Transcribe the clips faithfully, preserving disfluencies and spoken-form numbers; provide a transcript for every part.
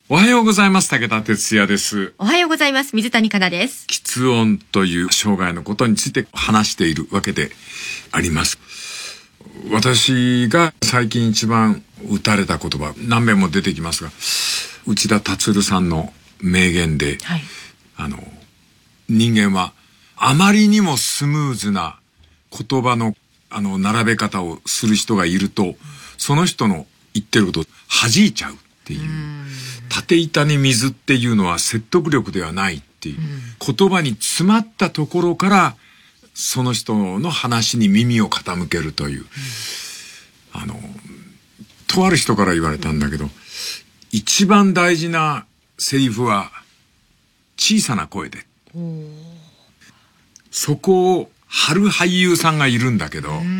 おはようございます。武田哲也です。 おはようございます。水谷香奈です。 喫音という障害のことについて話しているわけであります。私が最近一番打たれた言葉、何遍も出てきますが、内田達さんの名言で、はい、あの人間はあまりにもスムーズな言葉のあの並べ方をする人がいると、その人の言ってることを弾いちゃうっていう。縦板に水っていうのは説得力ではないっていう、うん、言葉に詰まったところからその人の話に耳を傾けるという、うん、あのとある人から言われたんだけど、うん、一番大事なセリフは小さな声で、そこを張る俳優さんがいるんだけど、うん、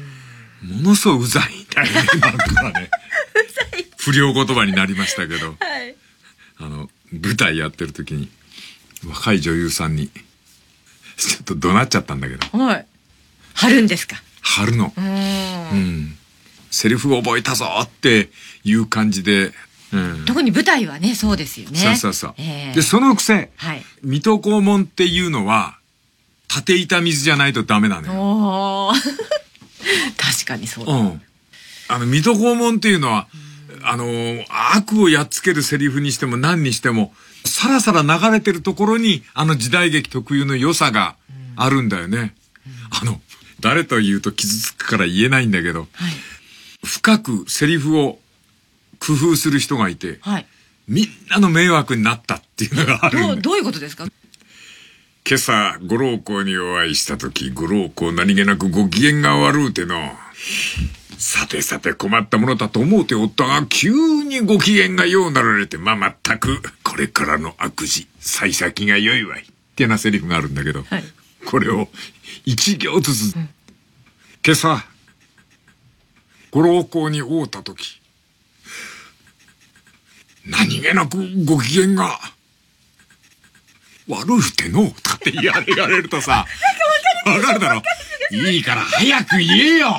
ものすごいうざいんだよね。なんかね不良言葉になりましたけど、はい、あの舞台やってる時に若い女優さんにちょっと怒鳴っちゃったんだけど、 はい、張るんですか？ 張るの。うん、うん、セリフ覚えたぞっていう感じで、 うん、特に舞台はね、そうですよね。 そうそうそう、えー、でそのくせ、はい、水戸黄門っていうのは縦板水じゃないとダメなのよ。 お確かにそうだ、うん、 あの水戸黄門っていうのは、うん、あの悪をやっつけるセリフにしても何にしてもさらさら流れてるところにあの時代劇特有の良さがあるんだよね、うんうん、あの誰と言うと傷つくから言えないんだけど、はい、深くセリフを工夫する人がいて、はい、みんなの迷惑になったっていうのがあるんだ。 どう、どういうことですか？ 今朝ご老公にお会いしたとき、ご老公何気なくご機嫌が悪うての。さてさて困ったものだと思うておったが、急にご機嫌がようなられて、まあ、まったくこれからの悪事幸先が良いわいってなセリフがあるんだけど、はい、これを一行ずつ、うん、今朝ご老公に会うたとき、何気なくご機嫌が悪うてのうとかって言われるとさ、わかるだろ。いいから早く言えよ。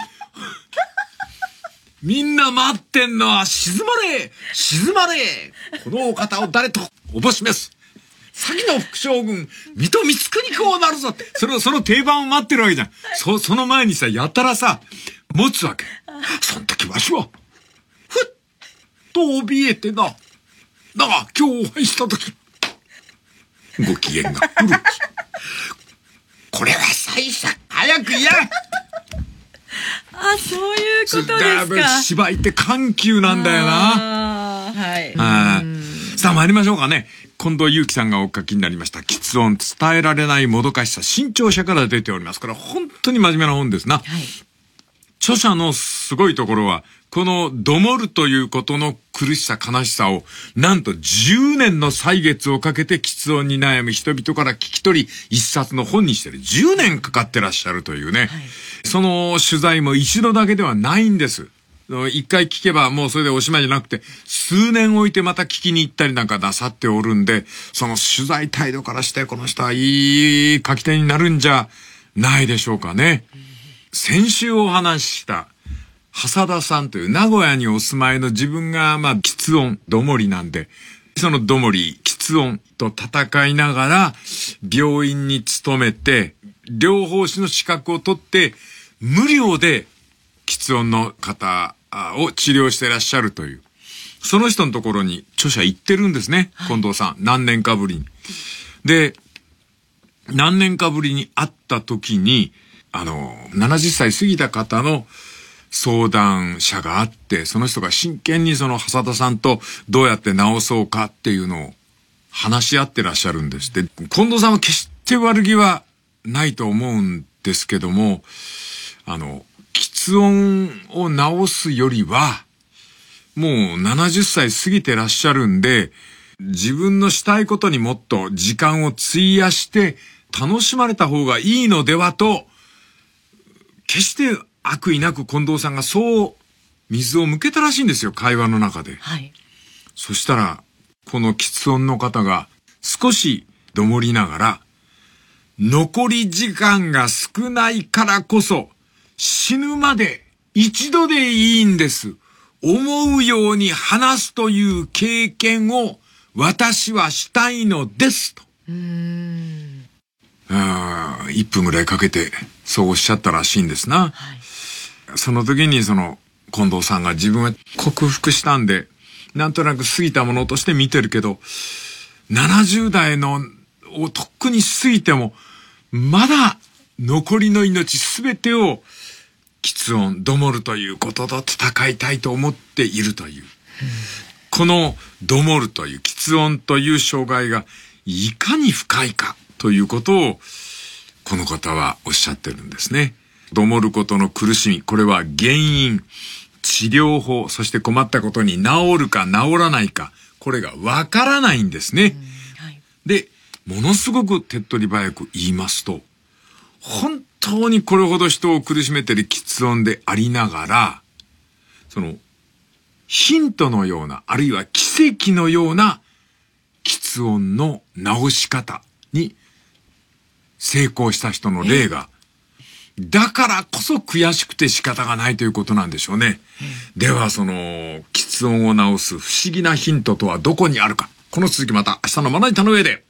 みんな待ってんのは静まれ静まれ、このお方を誰とおぼしめす先の副将軍水戸光圀公なるぞって、それその定番を待ってるわけじゃん。そその前にさ、やたらさ持つわけ。そん時わしはふっと怯えてな、だが今日お会いした時ご機嫌が古き。これは最初早く言え。 あ、そういうことですか。 芝居って緩急なんだよな。 あ、はい。 あ、さあ参りましょうかね。近藤祐樹さんがお書きになりました喫音、伝えられないもどかしさ、新潮社から出ておりますから、本当に真面目な本ですな。はい、著者のすごいところは、このどもるということの苦しさ悲しさをなんとじゅうねんの歳月をかけて喫音に悩む人々から聞き取り一冊の本にしてる。じゅうねんかかってらっしゃるというね、はい、その取材も一度だけではないんです。一回聞けばもうそれでおしまいじゃなくて、数年置いてまた聞きに行ったりなんかなさっておるんで、その取材態度からしてこの人はいい書き手になるんじゃないでしょうかね。先週お話しした浅田さんという名古屋にお住まいの、自分がまあ喫音どもりなんで、そのどもり喫音と戦いながら病院に勤めて療法士の資格を取って無料で喫音の方を治療していらっしゃるという、その人のところに著者行ってるんですね、はい、近藤さん何年かぶりに。で何年かぶりに会った時に、あのななじゅっさい過ぎた方の相談者があって、その人が真剣にその浅田さんとどうやって治そうかっていうのを話し合ってらっしゃるんです。で、近藤さんは決して悪気はないと思うんですけども、あの喫音を治すよりはもうななじゅっさい過ぎてらっしゃるんで、自分のしたいことにもっと時間を費やして楽しまれた方がいいのではと、決して悪意なく近藤さんがそう水を向けたらしいんですよ、会話の中で。はい。そしたらこの喫音の方が少しどもりながら、残り時間が少ないからこそ死ぬまで一度でいいんです。 思うように話すという経験を私はしたいのですと。うーん。ああ、いっぷんぐらいかけてそうおっしゃったらしいんですな。はい、その時にその近藤さんが自分は克服したんで、なんとなく過ぎたものとして見てるけど、ななじゅう代のをとっくに過ぎても、まだ残りの命すべてを喫音、どもるということと戦いたいと思っているという。うん、このどもるという喫音という障害がいかに深いかということをこの方はおっしゃってるんですね。どもることの苦しみ、これは原因、治療法、そして困ったことに治るか治らないか、これがわからないんですね。はい、で、ものすごく手っ取り早く言いますと、本当にこれほど人を苦しめている喫音でありながら、その、ヒントのような、あるいは奇跡のような喫音の治し方に成功した人の例が、だからこそ悔しくて仕方がないということなんでしょうね。では、その、喫音を治す不思議なヒントとはどこにあるか。この続きまた明日のまな板の上で。